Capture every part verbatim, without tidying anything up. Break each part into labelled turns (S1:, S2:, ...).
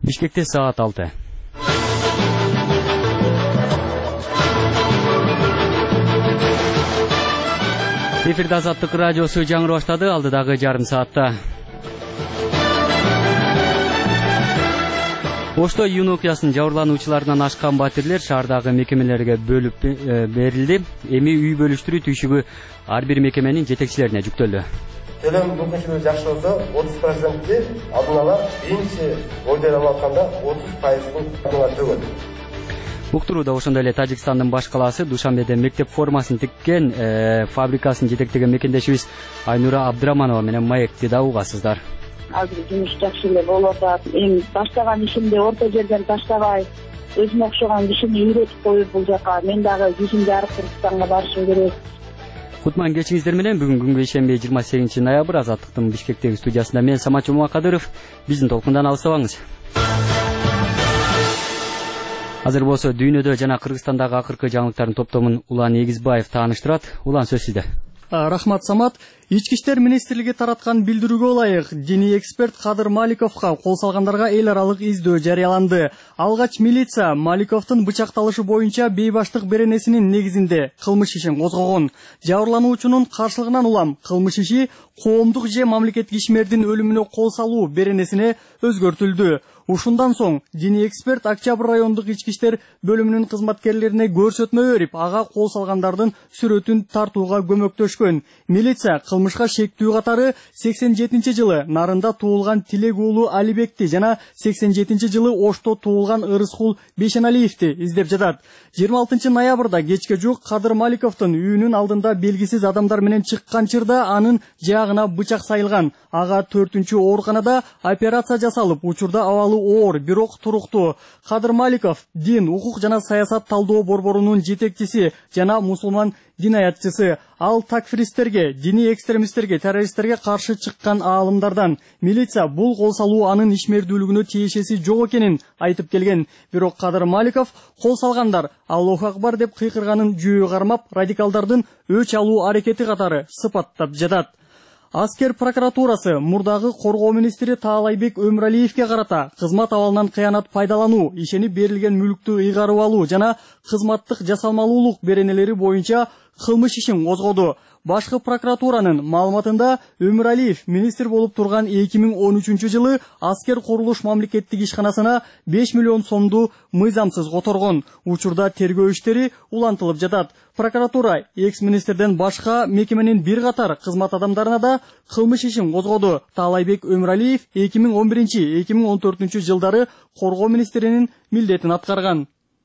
S1: Бишкекте саат алты. Эфирде Азаттык радиосу жаңыры баштады, алдыдагы жарым саатта. Ошто июнь окуясынын жабырлануучуларынан ашкан батирлер шаардагы мекемелерге бөлүп берилди. Эми үй бөлүштүрүү түйшүгү ар бир мекеменин жетекчилерине жүктөлдү.
S2: Төлөм мүмкүнчүлүгү жакшы болсо отуз процентти алдын ала биринчи ойдон алганда отуз пайыздын төлөйт.
S1: Уктурууда ошондой эле Тажикстандын баш калаасы Душанбеде мектеп формасын тиккен фабрикасын жетектеген мекендешибиз Айнура Абдыраманова менен маекти да угасыздар.
S3: Азыр жумуш жакшы эле болуп атат. Эми баштаган ишимди орто жерден таштабай, өзүмө окшогон кишини үйрөтүп коюп бул жака мен дагы жүзүмдү арып Кыргызстанга барышым керек.
S1: Кутман кечиңиздер менен бүгүн күнгө ишемби жыйырма сегизинчи ноябрь Азаттыктын Бишкектеги студиясында мен Самат Жумакадыров. Биздин толкундан алыстабаңыз. Азыр болсо дүйнөдө жана Кыргызстандагы акыркы жаңылыктардын топтомун Улан Эгизбаев тааныштырат. Улан, сөз сизде.
S4: Рахмат, Самат. Ички иштер министрлиги тараткан билдирүүгө ылайык, диний эксперт Кадыр Маликовго кол салгандарга эл аралык издөө жарыяланды. Алгач милиция Маликовдун бычакталышы боюнча бейбаштык беренесинин негизинде кылмыш ишин козгогон. Жабырлануучунун каршылыгынан улам кылмыш иши коомдук же мамлекеттик ишмердин өлүмүнө кол салуу беренесине өзгөртүлдү. Ушундан соң диний эксперт Октябрь райондук ички иштер бөлүмүнүн кызматкерлерине көрсөтмө берип, ага кол салгандардын сүрөтүн тартууга көмөктөшкөн. Милиция кылмышка шектүү катары сексен жетинчи жылы Нарында туулган Тилек уулу Алибекти жана сексен жетинчи жылы Ошто туулган Ырыскул Бешеналиевти издеп жатат. жыйырма алтынчы ноябрда кечке жук Кадыр Маликовдун үйүнүн алдында белгисиз адамдар менен чыккан чырда анын жаагына бычак сайылган. Ага төртүнчү ооруканада операция жасалып, учурда абалы оор, бирок туруктуу. Кадыр Маликов дин, укук жана саясат талдоо борборунун жетекчиси жана мусулман динаятчысы. Ал такфиристтерге, диний экстремисттерге, террористтерге каршы чыккан аалымдардан. Милиция бул кол салуу анын ишмердүүлүгүнө тиешеси жок экенин айтып келген. Бирок Кадыр Маликов кол салгандар Аллаху акбар деп кыйкырганын жүйө кармап, радикалдардын өч алуу аракети катары сыпаттап жатат. Аскер прокуратурасы мурдагы коргоо министри Таалайбек Өмүралиевге карата кызмат абалынан кыянат пайдалануу, ишенип берилген мүлктү ыйгарып алуу жана кызматтык жасалмалуулук беренелери боюнча кылмыш ишин козгоду. Башкы прокуратуранын маалыматында Өмүралиев министр болуп турган эки миң он үчүнчү жылы Аскер курулуш мамлекеттик ишканасына беш миллион сомду мыйзамсыз которгон. Учурда тергөө иштери улантылып жатат. Прокуратура экс-министрден башка мекеменин бир катар кызмат адамдарына да кылмыш ишин козгоду. Таалайбек Өмүралиев эки миң он биринчи — эки миң он төртүнчү жылдары коргоо министринин милдетин аткарган.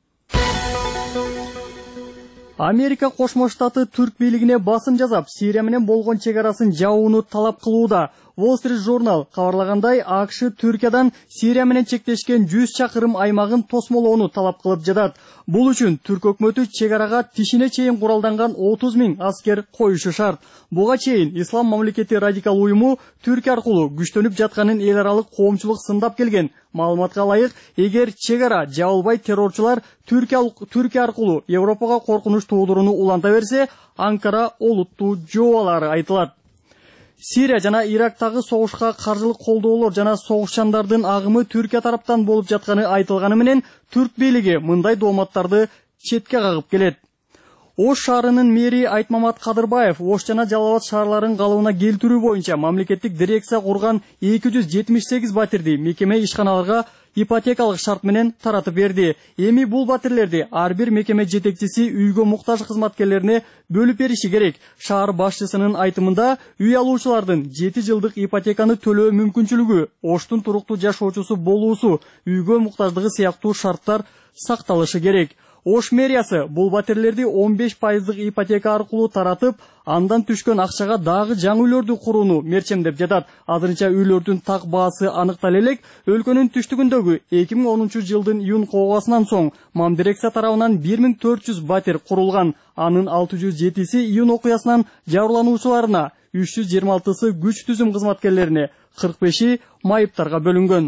S4: Америка Кошмо Штаты Түрк бийлигине басым жасап, Сирия менен болгон чек арасын жабууну талап кылууда. Wall Street Journal кабарлагандай, АКШ Түркиядан Сирия менен чектешкен жүз чакырым аймагын тосмолоону талап кылып жатат. Бул үчүн Түрк өкмөтү чек арага тишине чейин куралданган отуз миң аскер коюшу шарт. Буга чейин Ислам мамлекети радикал уюму Түркия аркылуу күчтөнүп жатканын эл аралык коомчулук сындап келген. Маалыматка ылайык, эгер чек ара жабылбай террорчулар Түркия аркылуу Европага коркунуч туудуруну уланта берсе, Анкара олуттуу жооп алары айтылат. Сирия жана Ирактагы согушка каржылык колдоолор жана согушчандардын агымы Түркия тараптан болуп жатканы айтылганы менен, Түрк бийлиги мындай дооматтарды четке кагып келет. Ош шаарынын мэри Айтмамат Кадырбаев Ош жана Жалал Абад шаарларын калыбына келтирүү боюнча мамлекеттик дирекция курган эки жүз жетимиш сегиз батирди мекеме ишканаларга ипотекалык шарт менен таратып берди. Эми бул батирлерди ар бир мекеме жетекчиси үйгө муктаж кызматкерлерине бөлүп бериши керек. Шаар башчысынын айтымында, үй алуучулардын жети жылдык ипотеканы төлөө мүмкүнчүлүгү, Оштун туруктуу жашоочусу болуусу, үйгө муктаждыгы сыяктуу шарттар сакталышы керек. Ош мэриясы бул батирлерди он беш пайыздык ипотека аркылуу таратып, андан түшкөн акчага дагы жаңы үйлөрдү курууну мерчемдеп жатат. Азырынча үйлөрдүн так баасы аныктала элек. Өлкөнүн түштүгүндөгү эки миң онунчу жылдын июнь коогасынан соң Мам дирекция тарабынан бир миң төрт жүз батир курулган. Анын алты жүз жетиси июнь окуясынан жабырлануучуларына, үч жүз жыйырма алтысы күч түзүм кызматкерлерине, кырк беши майыптарга бөлүнгөн.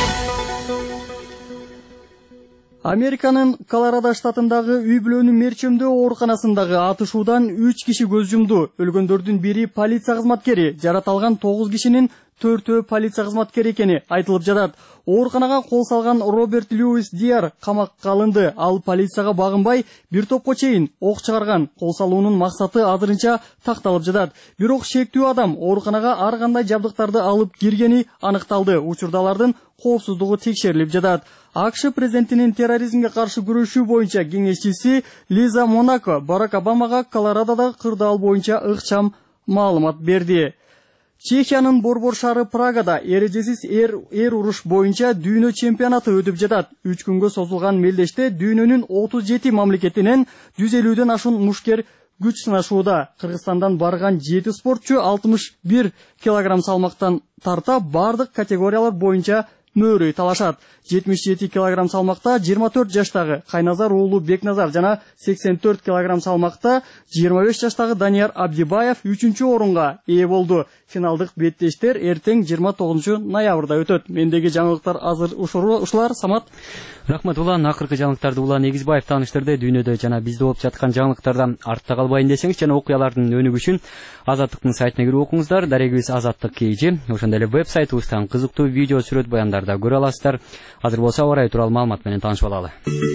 S4: Американын Колорадо штатындагы үй бүлөнү мерчемдөө ооруканасындагы атышуудан үч киши көз жумду. Өлгөндөрдүн бири полиция кызматкери, жараталган тогуз кишинин төртөө полиция кызматкери экени айтылып жатат. Ооруканага кол салган Роберт Льюис Диар камакка алынды. Ал полицияга багынбай бир топко чейин ок чыгарган. Кол салуунун максаты азырынча такталып жатат. Бирок шектүү адам ооруканага ар кандай жабдыктарды алып киргени аныкталды. Учурдалардын коопсуздугу текшерилип жатат. АКШ президентинин терроризмге каршы күрөшүү боюнча кеңешчиси Лиза Монако Барак Обамага Колорадодагы кырдаал боюнча ыкчам маалымат берди. Чехиянын Борбор шаары Прагада эрежесиз эр, эр уруш боюнча дүйнө чемпионаты өтүп жатат. үч күнгө созулган мелдеште дүйнөнүн отуз жети мамлекетинен жүз элүүдөн ашуун мушкер күч сынашууда. Кыргызстандан барган жети спортчу алтымыш бир килограмм салмактан тарта бардык категориялар боюнча мөөрөй талашат. жетимиш жети килограмм салмакта жыйырма төрт жаштагы Кайназар уулу Бекназар жана сексен төрт килограмм салмакта жыйырма беш жаштагы Данияр Абдибаев үчүнчү орунга ээ болду. Финалдык беттештер эртең жыйырма тогузунчу ноябрда өтөт. Мендеги жаңылыктар азыр ушулар. Самат.
S1: Рахмат Улан. Акыркы жаңылыктарды Улан Эгизбаев тааныштырды. Дүйнөдө жана бизде болуп жаткан жаңылыктардан артта калбайын десеңиз жана окуялардын өнүгүшүн Азаттыктын сайтына кирип окуңуздар. Дарегибиз Азаттык кейжи. Ошондой эле веб-сайтыбыздан кызыктуу видео сүрөт баяндарды көрө аласыздар. Азыр болсо аба ырайы тууралуу маалымат менен таанышып алалы.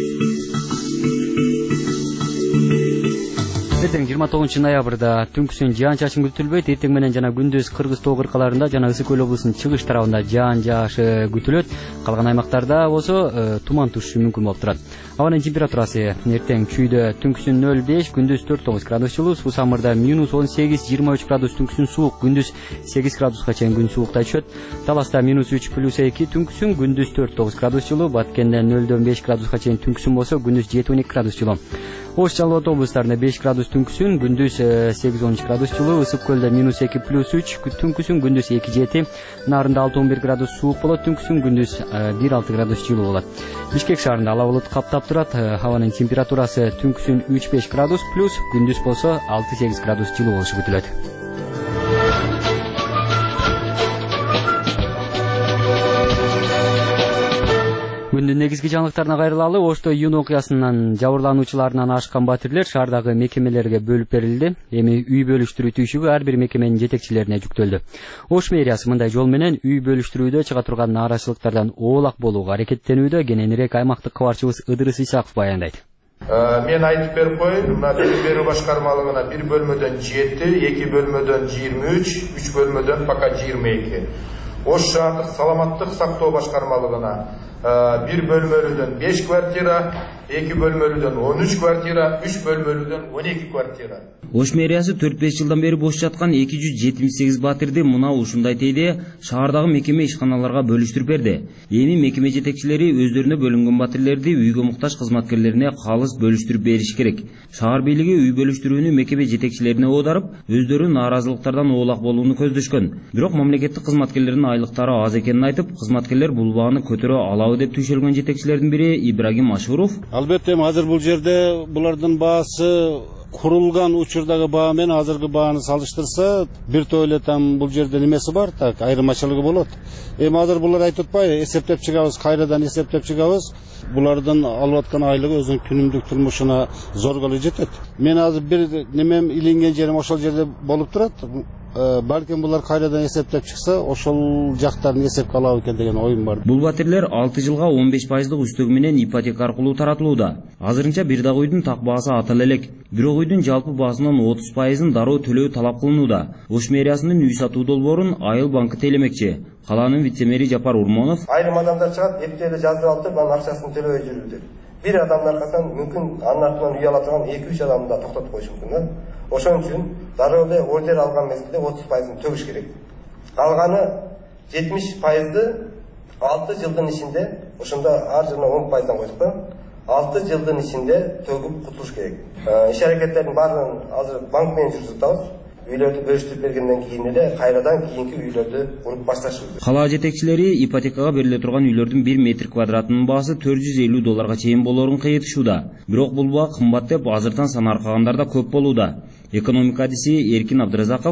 S1: Эртең жыйырма тогузунчу ноябрда түнкүсүн жаан-чачын күтүлбөйт. Эртең менен жана күндүз Кыргыз тоо кыркаларында жана Ысык көл облусунун чыгыш тарабында жаан жаашы күтүлөт. Калган аймактарда болсо туман түшүшү мүмкүн болуп турат. Абанын температурасы эртең чүйдө түнкүсүн нөл беш, күндүз төрт тогуз градус жылуу, суу самырда минус он сегиз, жыйырма үч градус түнкүсүн суук, күндүз сегиз градуска чейин күн сууктай түшөт. Таласта минус үч плюс эки түнкүсүн, күндүз төрт тогуз градус жылуу, Баткенде нөлдөн беш градуска чейин түнкүсүн болсо, күндүз жети он эки градус жылуу. Ош Жалал Абад облустарында беш градус түнкүсүн, күндүз сегиз он үч градус жылуу, Ысык көлдө минус эки плюс үч түнкүсүн, күндүз эки жети, Нарында алты он бир градус суук болот, түнкүсүн күндүз бир алты градус жылуу болот. Бишкек шаарында ала булут каптап турат. Абанын температурасы түнкүсүн үч беш градус плюс, күндүз болсо алты сегиз градус жылуу болушу күтүлөт. Күндүн негизги жаңылыктарына кайрылалы. Ошто июнь окуясынан жабырлануучуларынан ашкан батирлер шаардагы мекемелерге бөлүп берилди. Эми үй бөлүштүрүү түйшүгү ар бир мекеменин жетекчилерине жүктөлдү. Ош мэриясы мындай жол менен үй бөлүштүрүүдө чыга турган нааразычылыктардан оолак болууга аракеттенүүдө. Кененирээк аймактык кабарчыбыз Ыдырыс Исаков баяндайт.
S5: Мен айтып берип коеюн, мына билим берүү башкармалыгына бир бөлмөдөн жети, эки бөлмөдөн жыйырма үч, үч бөлмөдөн пока жыйырма эки. Ош шаардык саламаттык сактоо башкармалыгына бир бөлмөлүүдөн беш квартира, эки бөлмөлүүдөн он үч квартира, үч бөлмөлүүдөн он эки квартира.
S6: Ош мэриясы төрт беш жылдан бери бош жаткан эки жүз жетимиш сегиз батирди мына ушундай тейде шаардагы мекеме ишканаларга бөлүштүрүп берди. Эми мекеме жетекчилери өздөрүнө бөлүнгөн батирлерди үйгө муктаж кызматкерлерине калыс бөлүштүрүп бериш керек. Шаар бийлиги үй бөлүштүрүүнү мекеме жетекчилерине оодарып, өздөрү нааразылыктардан оолак болууну көздөшкөн. Бирок мамлекеттик кызматкерлердин айлыктары аз экенин айтып, кызматкерлер бул бааны көтөрө алабы деп түйшөлгөн жетекчилердин бири Ибрагим Ашуров.
S7: Албетте, азыр бул жерде булардын баасы курулган учурдагы баа менен азыркы бааны салыштырса, бир топ эле там бул жерде немеси бар, так айырмачылыгы болот. Эми азыр булар айтып атпайбы, эсептеп чыгабыз, кайрадан эсептеп чыгабыз. Булардын алып аткан айлыгы өзүнүн күнүмдүк турмушуна зорголуу жетет. Мен азыр бир немем илинген жерим ошол жерде болуп турат. Балким булар кайрадан эсептеп чыкса, ошол жактарын эсепке алабы экен деген оюм бар.
S6: Бул батирлер алты жылга он беш пайыздык үстөгү менен ипотека аркылуу таратылууда. Азырынча бир дагы үйдүн так баасы атала элек. Бирок үйдүн жалпы баасынын отуз пайызын дароо төлөө талап кылынууда. Ош мэриясынын үй сатуу долбоорун Айыл банкы телемекчи. Калаанын вице-мэри Жапар Урмонов:
S2: Айрым адамдар чыгат, эптели жазып алып туруп, анын акчасын төлөбөй жүрүү деп. Бир адамдын аркасынан мүмкүн анын артынан үй ала турган эки үч адамды да токтотуп коюш мүмкүн да. Ошон үчүн дароо эле ордер алган мезгилде отуз пайызын төгүш керек. Калганы жетимиш пайызды алты жылдын ичинде, ошондо ар жылына он пайыздан койдук да. алты жылдын ичинде төгүп кутулуш керек. Иш аракеттердин баарын азыр банк менен жүргүзүп атабыз. Үйлөрдү бөлүштүрүп бергенден кийин эле кайрадан кийинки үйлөрдү куруп башташыбыз.
S6: Кала жетекчилери ипотекага бериле турган үйлөрдүн бир метр квадратынын баасы төрт жүз элүү долларга чейин болоорун кыйытышууда. Бирок бул баа кымбат деп азыртан сан аркагандар да көп болууда. Экономика адиси Эркин Абдыразаков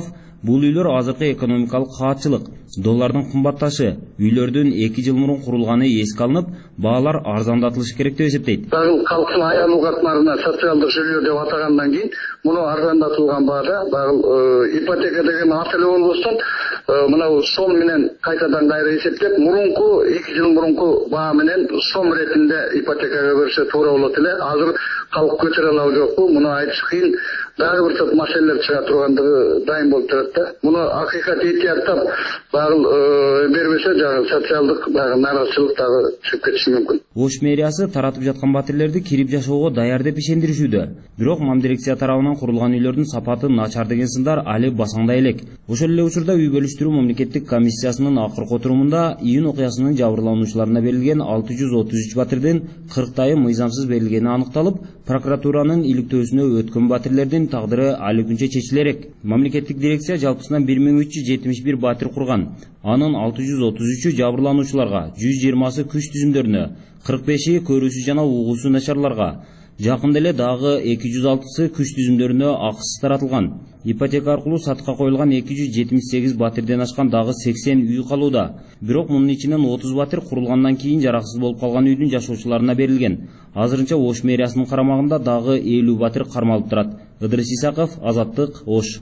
S6: Бул үйлөр азыркы экономикалык каатчылык, доллардын кымбатташы, үйлөрдүн эки жыл мурун курулганы эске алынып, баалар арзандатылышы керек деп эсептейт.
S8: Калктын аялуу катмарына социалдык жайлар деп атагандан кийин муну арзандатылган баада багыл ипотека деген маселе болбостон мына сом менен кайтадан кайра эсептеп, мурунку эки жыл мурунку баа менен сом ретинде ипотекага берсе туура болот эле. Азыр калк көтөрө алабы жокпу, муну айтыш кыйын. Дагы бир топ маселелер чыга тургандыгы дайым болуп турат да. Муну акыйкат этияттап багыл бербесе жагы социалдык багы наразычылык дагы чыгып кетиши мүмкүн.
S6: Ош мэриясы таратып жаткан батирлерди кирип жашоого даяр деп ишендиришүүдө. Бирок мамдирекция тарабынан курулган үйлөрдүн сапаты начар деген сындар али басаңдай элек. Ошол эле учурда үй бөлүштүрүү мамлекеттик комиссиясынын акыркы отурумунда июнь окуясынын жабырлануучуларына берилген алты жүз отуз үч батирдин кырктайы мыйзамсыз берилгени аныкталып, прокуратуранын иликтөөсүнө өткөн батирлердин тагдыры али күнчө чечилерек. Мамлекеттик дирекция жалпысынан бир миң үч жүз жетимиш бир батир курган. Анын алты жүз отуз үчү жабырлануучуларга, жүз жыйырмасы күч түзүмдөрүнө, кырк беши көрүүсү жана угуусу начарларга, жакында эле дагы эки жүз алтысы күч түзүмдөрүнө акысыз таратылган. Ипотека аркылуу сатка коюлган эки жүз жетимиш сегиз батирден ашкан дагы сексен үй калууда. Бирок мунун ичинен отуз батир курулгандан кийин жараксыз болуп калган үйдүн жашоочуларына берилген. Азырынча Ош мэриясынын карамагында дагы элүү батир кармалып турат. Ыдырыс Исаков, Азаттык, Ош.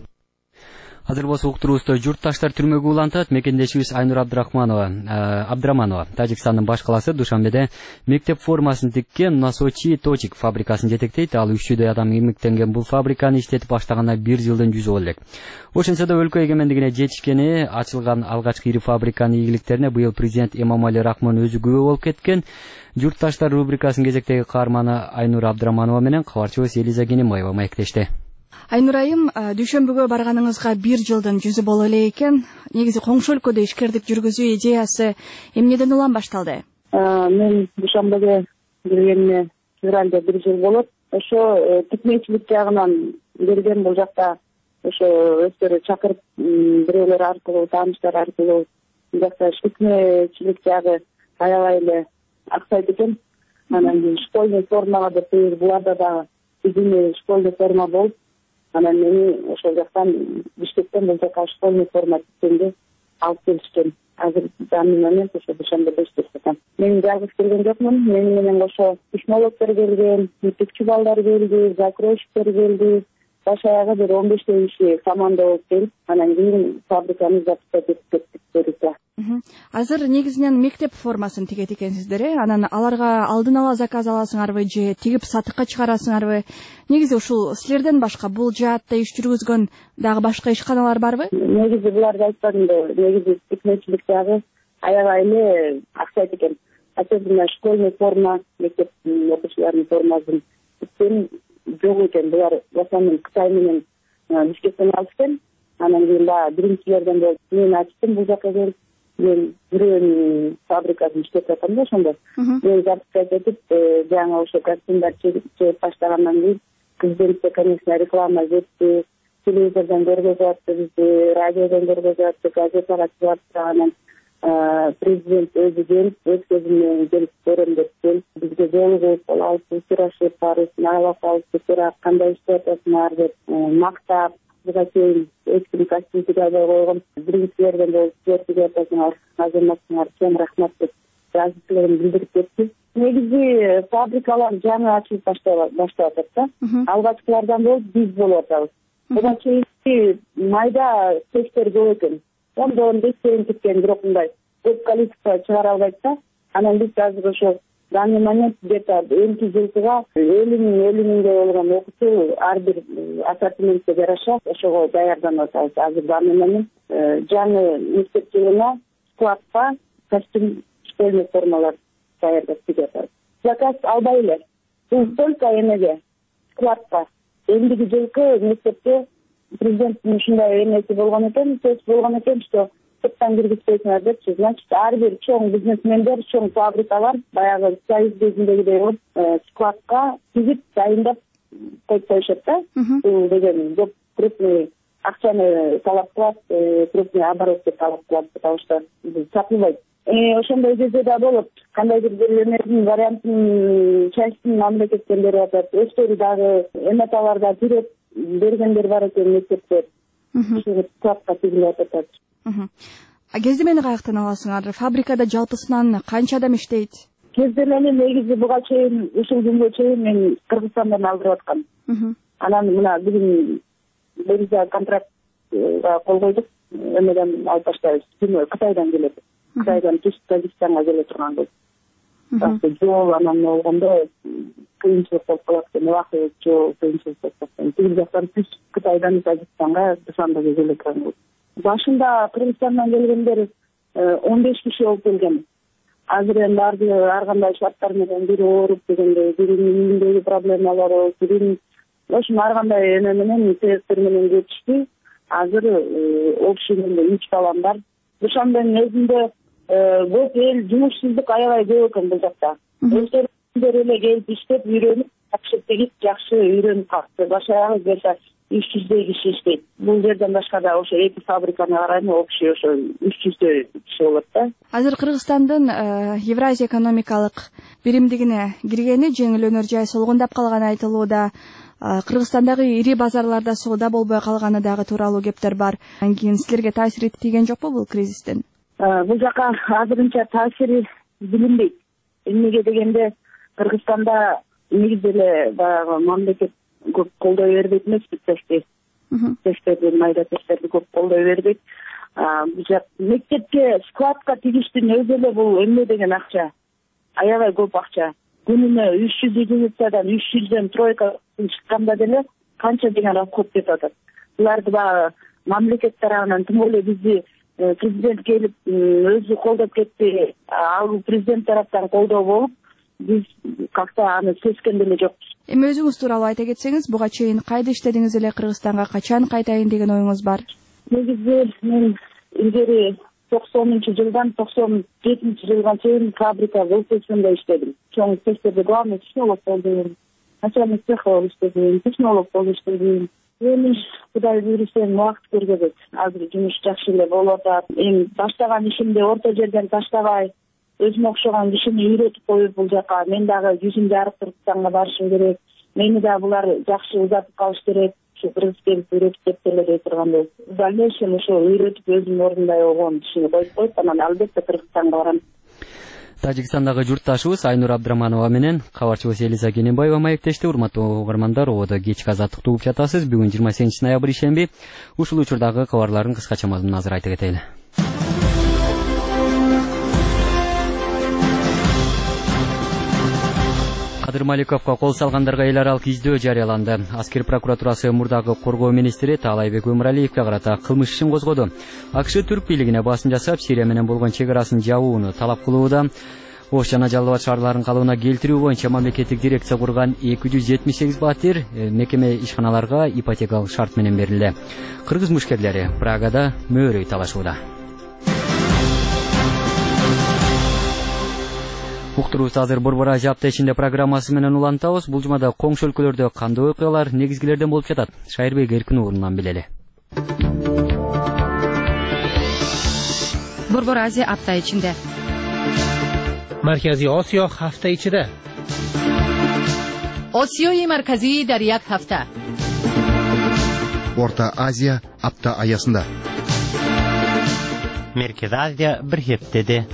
S1: Азыр болсо уктуруубузда журтташтар түрмөгө улантат. Мекендешибиз Айнур Абдрахманова, Абдраманова Тажикстандын баш каласы Душанбеде мектеп формасын тиккен Носочи Точик фабрикасын жетектейт. Ал үч жүздөй адам эмгектенген бул фабриканы иштетип баштаганда бир жылдын жүзү боло элек. Ошентсе да өлкө эгемендигине жетишкени, ачылган алгачкы ири фабриканын ийгиликтерине быйыл президент Эмомали Рахмон өзү күбө болуп кеткен. Журтташтар рубрикасынын кезектеги каарманы Айнур Абдраманова менен кабарчыбыз Элиза Кенемоева маектешти.
S9: Айнур айым, дүйшөмбүгө барганыңызга бир жылдын жүзү боло эле экен. Негизи коңшу өлкөдө ишкердик жүргүзүү идеясы эмнеден улам башталды?
S3: Мен Душанбеге киргениме февралда бир жыл болот. Ошо тикмечилик жагынан берген, бул жакта ошо өздөрү чакырып бирөөлөр аркылуу, тааныштар аркылуу жакта тикмечилик жагы аябай эле аксайт экен. Анан кийин школьный формага деп буларда дагы изине школьный форма болуп, анан мени ошол жактан Бишкектен бул жака школьный форма тиккенге алып келишкен. Азыр данный момент ошо Душанбеде иштеп жатам. Мен жалгыз келген жокмун. Мени менен кошо технологдор келген, мектепчи балдар келди, закройщиктер келди. Баш аягы бир он бештей киши команда болуп келип, анан кийин фабриканы запускать этип кеттик берүүгө.
S9: Азыр негизинен мектеп формасын тигет экенсиздер, э? Анан аларга алдын ала заказ аласыңарбы же тигип сатыкка чыгарасыңарбы? Негизи ушул силерден башка бул жаатта иш жүргүзгөн дагы башка ишканалар барбы?
S3: Негизи буларды айтпадым да, негизи тикмечилик жагы аябай эле аксайт экен. Особенно школьный форма, мектеп окуучуларынын формасын тиккен жок экен. Булар в основном Кытай менен Бишкектен алышкан. Анан кийин баягы биринчилерден болуп мен ачтым бул жака келип. Мен бирөөнүн фабрикасын иштеп жатам да ошондо. Мен запускать этип, жаңы ошо костюмдар чегип баштагандан кийин президентке, конечно, реклама жетти, телевизордон көргөзүп атты, бизди радиодон көргөзүп атты, газетага чыгып атты. Анан президент өзү келип, өз көзү менен келип көрөм деп келип, бизге жолугуп, алып сурашып, баарысын аралап алып, кандай иштеп атасыңар деп мактап, буга чейин эч ким костюм тиге албай койгон, биринчилерден болуп силер тиге атасыңар, азаматсыңар, чоң рахмат деп ыраазычылыгын билдирип кетти. Негизи фабрикалар жаңы ачылып баштап атат да. Алгачкылардан болуп биз болуп атабыз. Буга чейинки майда цехтер көп экен. Ондон бештерин тиккен, бирок мындай көп количество чыгара албайт да. Анан биз азыр ошо данный момент где-то элүү жылкыга элүү миң элүү миңге болгон окуучу ар бир ассортиментке жараша ошого даярданып атабыз. Азыр данный момент жаңы мектеп жылына складка костюм, школьный формалар даярдап тигип атабыз. Заказ албай эле. Бул только эмеге складка. Эндиги жылкы мектепте президенттин ушундай эмеси болгон экен, сөз болгон экен, что сырттан киргизбейсиңер депчи. Значит, ар бир чоң бизнесмендер, чоң фабрикалар баягы союз кезиндегидей болуп складка тигип дайындап коюп коюшат да. Бул деген көп крупный акчаны талап кылат, крупный оборотты талап кылат, потому что сатылбайт. Ошондой кезде да болот. Кандайдыр бир эмесин вариантын частын мамлекеттен берип атат. Өздөрү дагы эметаларда тиреп бергендер бар экен мектепте. складка тигилип атат.
S9: Кездемени каяктан аласыңар? Фабрикада жалпысынан канча адам иштейт?
S3: Кездемени негизи буга чейин ушул күнгө чейин мен Кыргызстандан алдырып аткам. Анан мына бүгүн биринчи контрактка кол койдук. Эмеден алып баштайбыз. Кытайдан келет. Кытайдан түз Казакстанга келе турган кыз. Жол анан болгондо кыйынчылык болуп калат экен. Убакыт жол кыйынчылык болуп калат. Тиги жактан түз Кытайдан Казакстанга Душанбеге келе турган кыз. Башында Кыргызстандан келгендер он беш киши болуп келген. Азыр эми баардыгы ар кандай шарттар менен бири ооруп дегенде, биринин үйүндөгү проблемалары, биринин ошо ар кандай эме менен себептер менен кетишти. Азыр общий менде үч балам бар. Душанбенин өзүндө көп эл жумушсуздук аябай көп экен бул жакта. Өздөрү эле келип иштеп, үйрөнүп, жакшы тегип, жакшы үйрөнүп калды. Баш аягы келсе үч жүздөй киши иштейт. Бул жерден башка да ошо эки фабриканы карайм, общий ошо үч жүздөй киши болот да.
S9: Азыр Кыргызстандын Евразия экономикалык биримдигине киргени жеңил өнөр жай солгундап калганы айтылууда. Кыргызстандагы ири базарларда соода болбой калганы дагы тууралуу кептер бар. Анан кийин силерге таасир тийген жокпу бул кризистин?
S3: Бул жака азырынча таасири билинбейт. Эмнеге дегенде Кыргызстанда негизи эле баягы мамлекет көп колдой бербейт эмес тестти. Тесттерди, майда тесттерди көп колдой бербейт. Бул жак мектепке складка тигиштин өзү эле бул эмне деген акча. Аябай көп акча. Күнүнө үч жүз единицадан үч жүздөн тройка чыкканда деле канча деген расход кетип атат. Буларды баягы мамлекет тарабынан тим более бизди президент келип өзү колдоп кетти. Ал президент тараптан колдоо болуп, биз как-то аны сезген деле жокпуз.
S9: Эми өзүңүз тууралуу айта кетсеңиз, буга чейин кайда иштедиңиз эле, Кыргызстанга качан кайтайын деген оюңуз бар?
S3: Негизи мен илгери токсонунчу жылдан токсон жетинчи жылга чейин фабрика волсесинде иштедим. Чоң цехтерде главный технолог болдум. Начальник цеха болуп иштедим, технолог болуп иштедим. Эми Кудай буйруса убакыт көргөзөт. Азыр жумуш жакшы эле болуп атат. Эми баштаган ишимди орто жерден таштабай, өзүмө окшогон кишини үйрөтүп коюп бул жака мен дагы жүзүм жарып Кыргызстанга барышым керек. Мени да булар жакшы узатып калыш керек. Кыргыз келип үйрөтүп кеткеле дей тургандай. В дальнейшем ошо үйрөтүп өзүм орундай болгон кишини коюп коюп анан албетте Кыргызстанга барам.
S1: Тажикстандагы журтташыбыз Айнур Абдыраманова менен кабарчыбыз Элиза Кененбаева маектешти. Урматтуу угармандар, ободо кечки азаттыкты угуп жатасыз. Бүгүн жыйырма сегизинчи ноябрь ишемби. Ушул учурдагы кабарлардын кыскача мазмунун азыр айта кетели. Кадыр Маликовго кол салгандарга эл аралык издөө жарыяланды. Аскер прокуратурасы мурдагы коргоо министри Таалайбек Өмүралиевге карата кылмыш ишин козгоду. АКШ түрк бийлигине басым жасап, Сирия менен болгон чек арасын жабууну талап кылууда. Ош жана Жалал Абад шаарларынын калыбына келтирүү боюнча мамлекеттик дирекция курган эки жүз жетимиш сегиз батир мекеме ишканаларга ипотекалык шарт менен берилди. Кыргыз мушкерлери Прагада мөөрөй талашууда. Уктурубузду азыр Борбор Азия апта ичинде программасы менен улантабыз. Бул жумада коңшу өлкөлөрдө кандай окуялар, негизгилерден болуп жатат? Шайырбек Эркин орунан билели.
S10: Борбор Азия апта ичинде.
S11: Маркази Осиё ҳафта ичида.
S10: Осиёи марказӣ дар як ҳафта.
S12: Орта Азия апта аясында.
S13: Меркез Азия бир ҳептеде.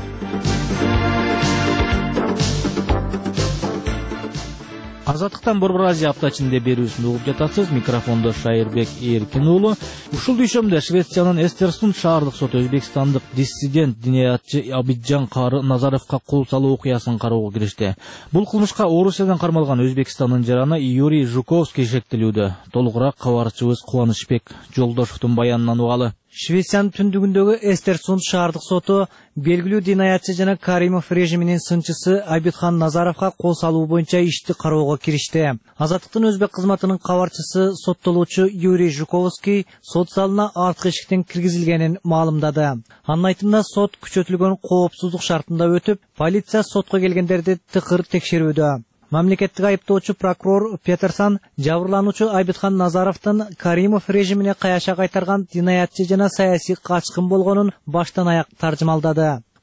S11: Азаттыктан Борбор Азия апта ичинде берүүсүн угуп жатасыз. Микрофондо Шайырбек Эркин уулу. Ушул дүйшөмдө Швециянын Эстерсунд шаардык соту өзбекстандык диссидент диниятчы Абиджан Кары Назаровго кол салуу окуясын кароого киришти. Бул кылмышка Орусиядан кармалган Өзбекстандын жараны Юрий Жуковский шектелүүдө. Толугураак кабарчыбыз Кубанычбек Жолдошовдун баянынан угалы.
S4: Швециянын түндүгүндөгү Эстерсунд шаардык соту белгилүү динаятчы жана Каримов режиминин сынчысы Абидхан Назаровго кол салуу боюнча ишти кароого киришти. Азаттыктын өзбек кызматынын кабарчысы соттолуучу Юрий Жуковский сот залына арткы эшиктен киргизилгенин маалымдады. Анын айтымында сот күчөтүлгөн коопсуздук шартында өтүп, полиция сотко келгендерди тыкыр текшерүүдө. Мамлекеттик айыптоочу прокурор Петерсон жабырлануучу Абидхан Назаровдун Каримов режимине каяша кайтарган динаятчы жана саясий качкын болгонун баштан аяк таржымалдады.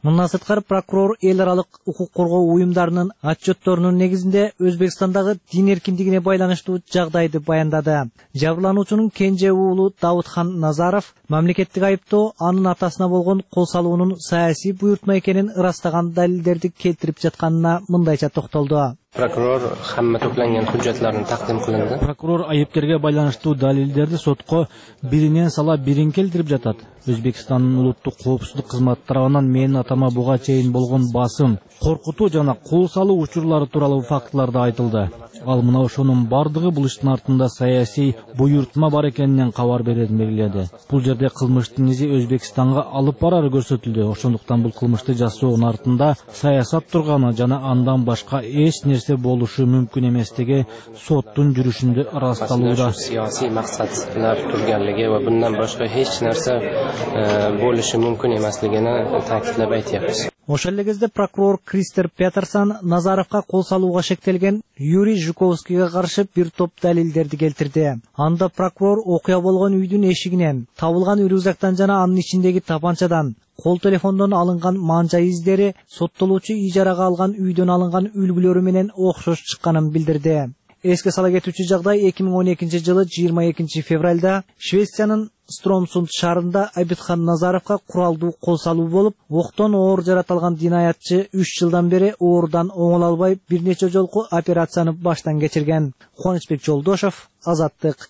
S14: Мындан сырткары прокурор эл аралык укук коргоо уюмдарынын отчетторунун негизинде Өзбекстандагы дин эркиндигине байланыштуу жагдайды баяндады. Жабырлануучунун кенже уулу Давудхан Назаров мамлекеттик айыптоо анын атасына болгон кол салуунун саясий буйртма экенин ырастаган далилдерди келтирип жатканына мындайча токтолду.
S15: Прокурор хамма топланган hujjatlarni taqdim qilindi.
S11: Прокурор айыпкерге байланыштуу далилдерди сотко биринен сала бирин келтирип жатат. Өзбекстандын улуттук коопсуздук кызматы тарабынан менин атама буга чейин болгон басым, коркутуу жана кол салуу учурлары тууралуу фактыларды айтылды. Ал мына ошонун бардыгы бул иштин артында саясий буйртма бар экенинен кабар беретин белгиледи. Бул жерде кылмыштын изи Өзбекстанга алып барары көрсөтүлдү. Ошондуктан бул кылмышты жасоонун артында саясат турганы жана андан башка эч нерсе болушу мүмкүн эместиги соттун жүрүшүндө ырасталууда.
S15: Siyosiy maqsadlar turganligi va bundan boshqa hech narsa bo'lishi mumkin emasligini ta'kidlab aytyapmiz.
S14: Ошол эле кезде прокурор Кристер Петерсон Назаровго кол салууга шектелген Юрий Жуковскийге каршы бир топ далилдерди келтирди. Анда прокурор окуя болгон үйдүн эшигинен, табылган рюкзактан жана анын ичиндеги тапанчадан, кол телефондон алынган манжа издери соттолуучу ижарага алган үйдөн алынган үлгүлөрү менен окшош чыкканын билдирди. Эске сала кетүүчү жагдай эки миң он экинчи жылы жыйырма экинчи февралда Швециянын Стромсунд шаарында Абидхан Назаровго куралдуу кол салуу болуп, октон оор жаратылган динаятчы үч жылдан бери оорудан оңоло албай бир нече жолку операцияны баштан кечирген. Кубанычбек Жолдошов, Азаттык.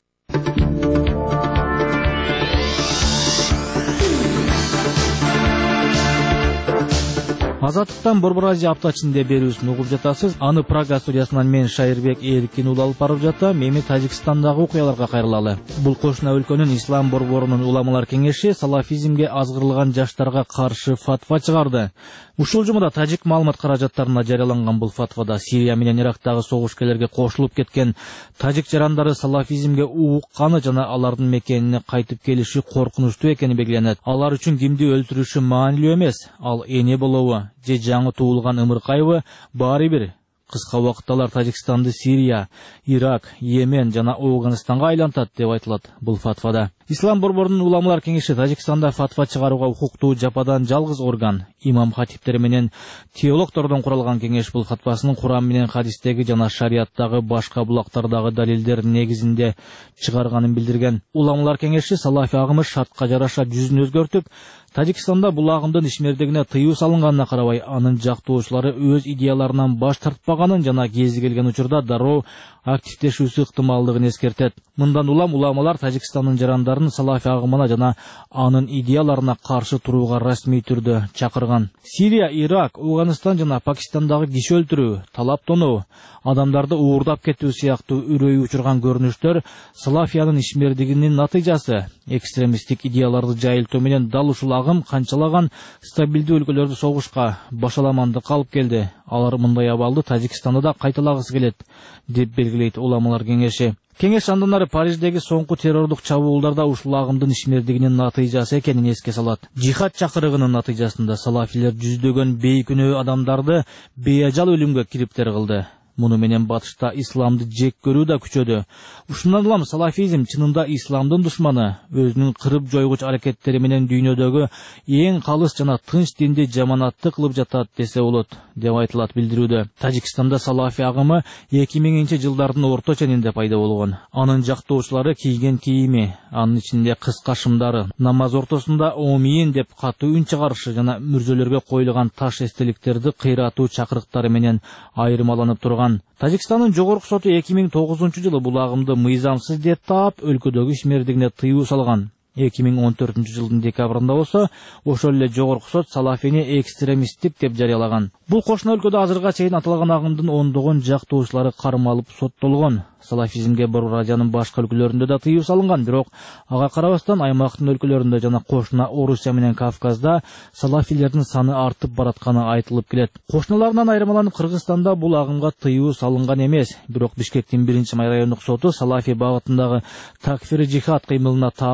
S11: Азаттыктан Борбор Азия аптачында берүүсүн угуп жатасыз. Аны Прага студиясынан мен Шайырбек Эркин уулу алып барып жатты. Меми Тажикстандагы окуяларга кайрылалы. Бул кошуна өлкөнүн Ислам борборунун уламалар кеңеши салафизмге азгырылган жаштарга каршы фатва чыгарды. Ушул жумада тажик маалымат каражаттарына жарыяланган бул фатвада Сирия менен Ирактагы согушкерлерге кошулуп кеткен тажик жарандары салафизмге уукканы жана алардын мекенине кайтып келиши коркунучтуу экени белгиленет. Алар үчүн кимди өлтүрүшү маанилүү эмес, ал эне болобу же жаңы туулган ымыркайбы баары бир. Кыска убакытта алар Тажикстанды Сирия, Ирак, Йемен жана Афганистанга айлантат деп айтылат бул фатвада. Ислам борборунун уламалар кеңеши Тажикстанда фатва чыгарууга укуктуу жападан жалгыз орган. Имам хатиптер менен теологтордон куралган кеңеш бул фатвасынын Куран менен хадистеги жана шариаттагы башка булактардагы далилдер негизинде чыгарганын билдирген. Уламалар кеңеши салафи агымы шартка жараша жүзүн өзгөртүп, Тажикстанда бул агымдын ишмердигине тыюу салынганына карабай, анын жактоочулары өз идеяларынан баш тартпаганын жана кези келген учурда дароо активдешүүсү ыктымалдыгын эскертет. Мындан улам уламалар Тажикстандын жарандарын салафи агымына жана анын идеяларына каршы турууга расмий түрдө чакырган. Сирия, Ирак, Афганистан жана Пакистандагы киши өлтүрүү, талап тоноо, адамдарды уурдап кетүү сыяктуу үрөйү учурган көрүнүштөр салафиянын ишмердигинин натыйжасы. Экстремисттик идеяларды жайылтуу менен дал ушул агым канчалаган стабилдүү өлкөлөрдү согушка, башаламандыкка алып келди. Алар мындай абалды Тажикстанда да кайталагысы келет, деп белгилейт уламалар кеңеши. Кеңеш андан ары Париждеги соңку террордук чабуулдарда ушул агымдын ишмердигинин натыйжасы экенин эске салат. Жихад чакырыгынын натыйжасында салафилер жүздөгөн бейкүнөө адамдарды бейажал өлүмгө кириптер кылды. Муну менен батышта исламды жек көрүү да күчөдү. Ушундан улам салафизм чынында исламдын душманы, өзүнүн кырып жойгуч аракеттери менен дүйнөдөгү эң калыс жана тынч динди жаманатты кылып жатат десе болот, деп айтылат билдирүүдө. Тажикстанда салафи агымы эки миңинчи жылдардын орто ченинде пайда болгон. Анын жактоочулары кийген кийими, анын ичинде кыска шымдары, намаз ортосунда омийин деп катуу үн чыгарышы жана мүрзөлөргө коюлган таш эстеликтерди кыйратуу чакырыктары менен айырмаланып турган. Тажикстандын жогорку соту эки миң тогузунчу жылы бул агымды мыйзамсыз деп таап, өлкөдөгү ишмердигине тыюу салган. эки миң он төртүнчү жылдын декабрында болсо, ошол эле жогорку сот салафини экстремисттик деп жарыялаган. Бул кошуна өлкөдө азырга чейин аталган агымдын ондогон жактоочулары кармалып соттолгон. Салафизмге Борбор Азиянын башка өлкөлөрүндө да тыюу салынган, бирок ага карабастан аймактын өлкөлөрүндө жана кошуна Орусия менен Кавказда салафилердин саны артып баратканы айтылып келет. Кошуналарынан айырмаланып Кыргызстанда бул агымга тыюу салынган эмес, бирок Бишкектин биринчи райондук соту салафи багытындагы такфири жихад кыймылына таандык делген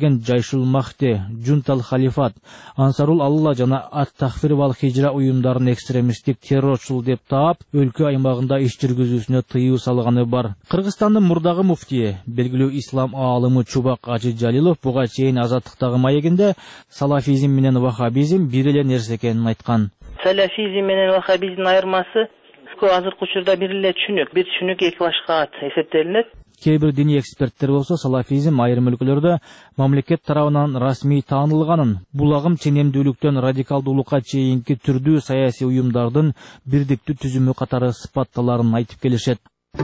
S11: келген Жайшул Махте, Жунтал Халифат, Ансарул Алла жана Ат-Тахфир вал Хижра уюмдарын экстремисттик террорчул деп таап, өлкө аймагында иш жүргүзүүсүнө тыюу салганы бар. Кыргызстандын мурдагы муфтии, белгилүү ислам аалымы Чубак Ажи Жалилов буга чейин Азаттыктагы маегинде салафизм менен вахабизм бир эле нерсе экенин айткан.
S16: Салафизм менен вахабизмдин айырмасы азыркы учурда бир эле түшүнүк, бир түшүнүк эки башка эсептелинет.
S11: Кээ бир диний эксперттер болсо салафизм айрым өлкөлөрдө мамлекет тарабынан расмий таанылганын, бул агым ченемдүүлүктөн радикалдуулукка чейинки түрдүү саясий уюмдардын бирдиктүү түзүмү катары сыпатталарын айтып келишет.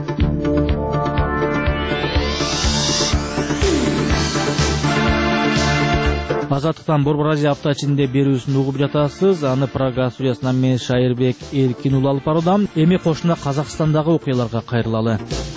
S11: Азаттыктан Борбор Азия апта ичинде берүүсүн угуп жатасыз. Аны Прага студиясынан мен Шайырбек Эркин уулу алып баруудам. Эми кошуна Казакстандагы окуяларга кайрылалы.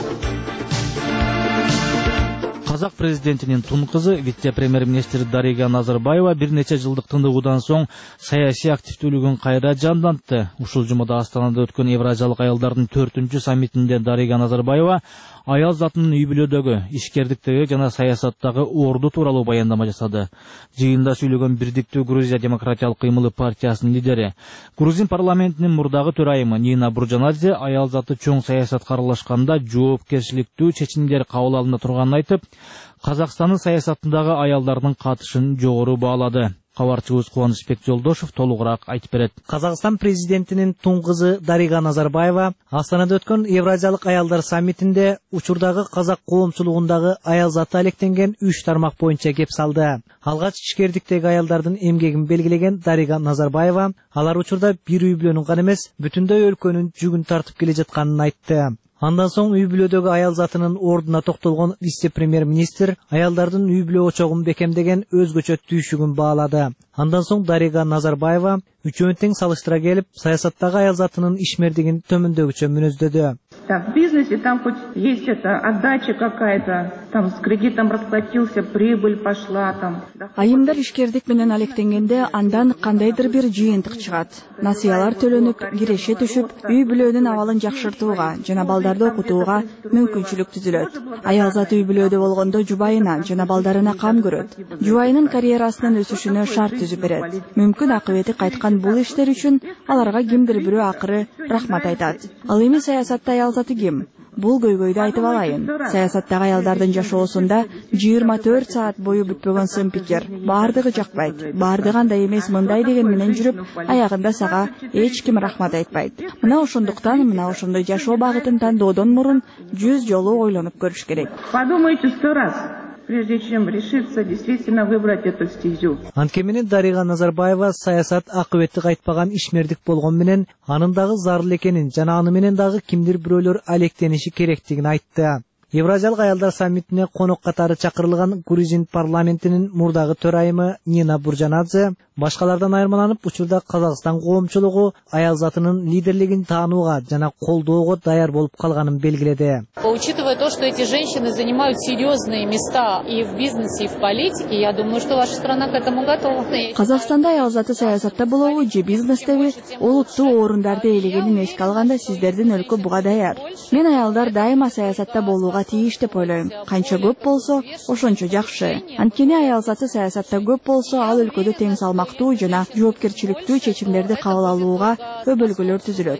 S11: Казак президентинин тун кызы вице-премьер-министр Дарига Назарбаева бир нече жылдык тындыгуудан соң саясий активдүүлүгүн кайра жандантты. Ушул жумада Астанада өткөн Евразиялык аялдардын төртүнчү саммитинде Дарига Назарбаева аял затынын үй бүлөдөгү, ишкердиктеги жана саясаттагы орду тууралуу баяндама жасады. Жыйында сүйлөгөн Бирдиктүү Грузия демократиялык кыймылы партиясынын лидери, Грузин парламентинин мурдагы төрайымы Нина Буржанадзе аял заты чоң саясатка аралашканда жоопкерчиликтүү чечимдер кабыл алына турганын айтып, Казакстандын саясатындагы аялдардын катышын жогору баалады. Кабарчыбыз Кубанычбек Жолдошев толугураак айтып берет.
S14: Казакстан президентинин тун кызы Дарига Назарбаева Астанада өткөн Евразиялык аялдар саммитинде учурдагы казак коомчулугундагы аял заты алектенген үч тармак боюнча кеп салды. Алгач ишкердиктеги аялдардын эмгегин белгилеген Дарига Назарбаева алар учурда бир үй бүлөнүн гана эмес, бүтүндөй өлкөнүн жүгүн тартып келе жатканын айтты. Андан соң үй бүлөдөгү аял затынын ордуна токтолгон вице-премьер-министр аялдардын үй бүлө очогун бекемдеген өзгөчө түйшүгүн баалады. Андан соң Дарига Назарбаева үчөөнү тең салыштыра келип, саясаттагы аял затынын ишмердигин төмөндөгүчө мүнөздөдү.
S17: В бизнесе там хоть есть это отдача какая-то, там с кредитом расплатился, прибыль пошла там.
S9: Айымдар ишкердик менен алектенгенде андан кандайдыр бир жыйынтык чыгат. Насыялар төлөнүп, киреше түшүп, үй бүлөнүн абалын жакшыртууга жана балдарды окутууга мүмкүнчүлүк түзүлөт. Аял заты үй бүлөдө болгондо жубайына жана балдарына кам көрөт. Жубайынын карьерасынын өсүшүнө шарт түзүп берет. Мүмкүн акыбети кайткан бул иштер үчүн аларга кимдир бирөө акыры рахмат айтат. Ал эми саясатта аял заты ким? Бул көйгөйдү айтып алайын. Саясаттагы аялдардын жашоосунда жыйырма төрт саат бою бүтпөгөн сын пикир. Бардыгы жакпайт. Бардыгы андай эмес, мындай деген менен жүрүп, аягында сага эч ким рахмат айтпайт. Мына ошондуктан мына ошондой жашоо багытын тандоодон мурун жүз жолу ойлонуп көрүш керек.
S17: Подумайте сто раз, прежде чем решиться действительно выбрать эту стезю.
S14: Анткени Дарига Назарбаева саясат акыбетти кайтпаган ишмердик болгон менен анын дагы зарыл экенин жана аны менен дагы кимдир бирөөлөр алектениши керектигин айтты. Евразиялык аялдар саммитине конок катары чакырылган Грузин парламентинин мурдагы төрайымы Нина Буржанадзе башкалардан айырмаланып, учурда Казакстан коомчулугу аял затынын лидерлигин таанууга жана колдоого даяр болуп калганын белгиледи.
S18: Учитывая то, что эти женщины занимают серьезные места и в бизнесе, и в политике, я думаю, что ваша страна к этому готова.
S9: Казакстанда аял заты саясатта болобу же бизнестеби олуттуу орундарды ээлегенин эске алганда сиздердин өлкө буга даяр. Мен аялдар дайыма саясатта болууга тийиш деп ойлойм. Канча көп болсо, ошончо жакшы. Анткени аял заты саясатта көп болсо, ал өлкөдө тең салмактуу жана жоопкерчиликтүү чечимдерди кабыл алууга өбөлгөлөр түзүлөт.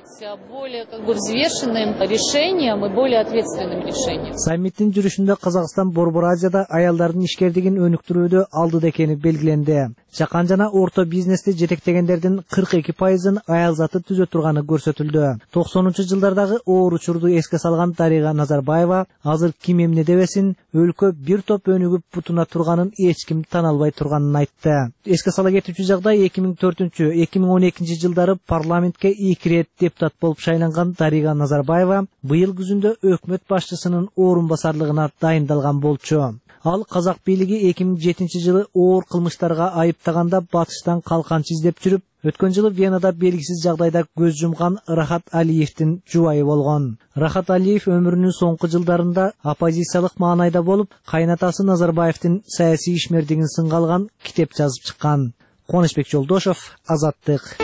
S14: Саммиттин жүрүшүндө Казакстан Борбор Азияда аялдардын ишкердигин өнүктүрүүдө алдыда экени белгиленди. Жакан жана орто бизнести жетектегендердин кырк эки пайызын аял заты түзө турганы көрсөтүлдү. токсонунчу жылдардагы оор учурду эске салган Дарига Назарбаева азыр ким эмне дебесин, өлкө бир топ өнүгүп бутуна турганын эч ким тана албай турганын айтты. Эске сала кетүүчү жагдай эки миң төртүнчү эки миң он экинчи жылдары парламентке эки ирет депутат болуп шайланган Дарига Назарбаева быйыл күзүндө өкмөт башчысынын орун басарлыгына дайындалган болчу. Ал казак бийлиги эки миң жетинчи жылы оор кылмыштарга айыптаганда батыштан калканчы издеп жүрүп, өткөн жылы Венада белгисиз жагдайда көз жумган Рахат Алиевдин жубайы болгон. Рахат Алиев өмүрүнүн соңку жылдарында оппозициялык маанайда болуп, кайнатасы Назарбаевдин саясий ишмердигин сынга алган китеп жазып чыккан. Кубанычбек Жолдошев, Азаттык.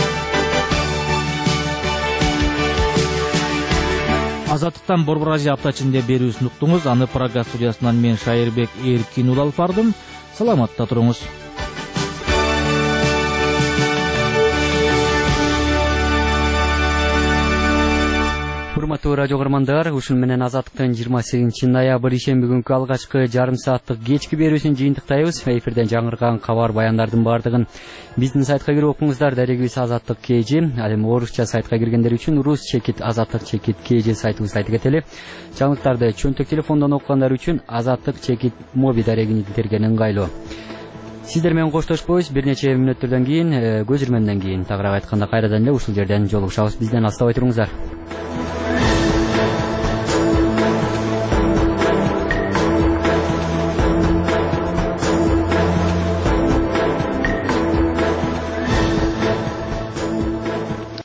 S11: Азаттыктан Борбор Азия апта ичинде берүүсүн уктуңуз. Аны Прага студиясынан мен Шайырбек Эркин уулу алып бардым. саламатта туруңуз.
S1: Урматтуу радио көрөрмандар, ушун менен Азаттыктын жыйырма сегизинчи ноябрь ишемби күнкү алгачкы жарым сааттык кечки берүүсүн жыйынтыктайбыз. Эфирден жаңырган кабар баяндардын бардыгын биздин сайтка кирип окуңуздар. Дарегибиз Азаттык кж. Ал эми орусча сайтка киргендер үчүн рус чекит азаттык чекит kg сайтыбызды айтып жаңылыктарды чөнтөк телефондон окугандар үчүн азаттык чекит моби дарегин илтерген ыңгайлуу. Сиздер менен коштошпойбуз. Бир нече мүнөттөрдөн кийин, көзүрмөндөн кийин тагыраак айтканда кайрадан эле ушул жерден жолугушабыз. Бизден алыстабай туруңуздар.